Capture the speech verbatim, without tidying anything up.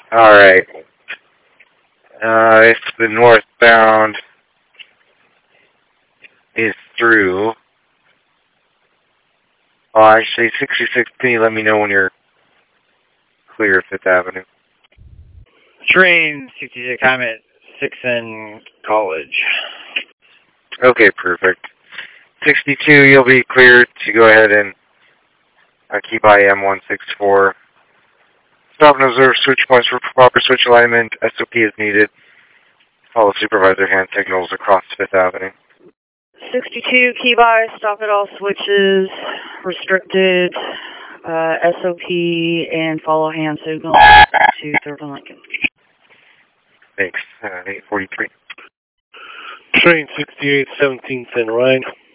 Alright. Uh, if the northbound is through, oh, actually, sixty-six, can you let me know when you're clear of Fifth Avenue? Train sixty-six, I'm at six and College. Okay, perfect. sixty-two, you'll be cleared to go ahead and uh, keep I M one sixty-four. Stop and observe switch points for proper switch alignment. S O P is needed. Follow supervisor hand signals across Fifth Avenue. sixty-two, key by, stop at all switches, restricted, uh, S O P, and follow hand signals to Third and Lincoln. Thanks. Uh, eight forty-three. Train sixty-eight, seventeenth and Rhine.